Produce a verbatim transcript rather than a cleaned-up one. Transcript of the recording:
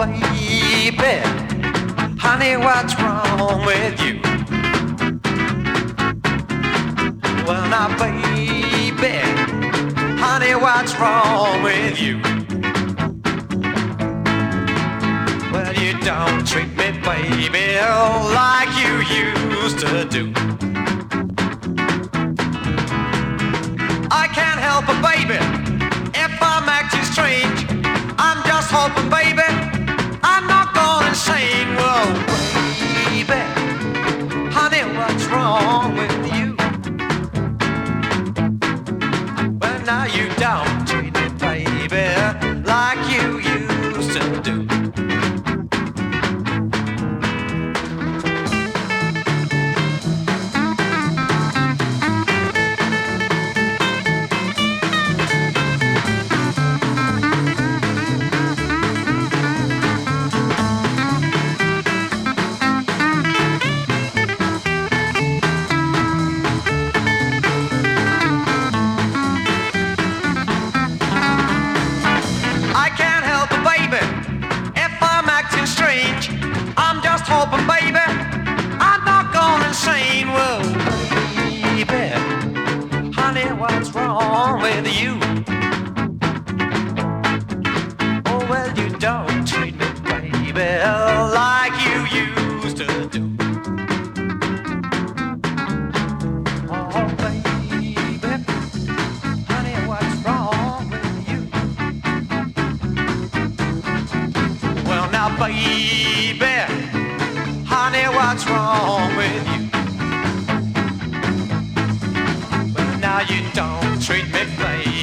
baby, honey, what's wrong with you? Well, now, baby, honey, what's wrong with you? Well, you don't treat me, baby, like you used to do. I can't help it, baby, if I'm acting strange. I'm just hoping, baby, I'm not going insane. Well, baby, honey, what's wrong with you? Well, now you don't treat me, baby, like you used to do. Hoping, baby, I'm not going insane. Well, baby, honey, what's wrong with you? Oh, well, you don't treat me, baby, like you used to do. Oh, baby, honey, what's wrong with you? Well, now, baby, honey, what's wrong with you? Well, now you don't treat me, baby,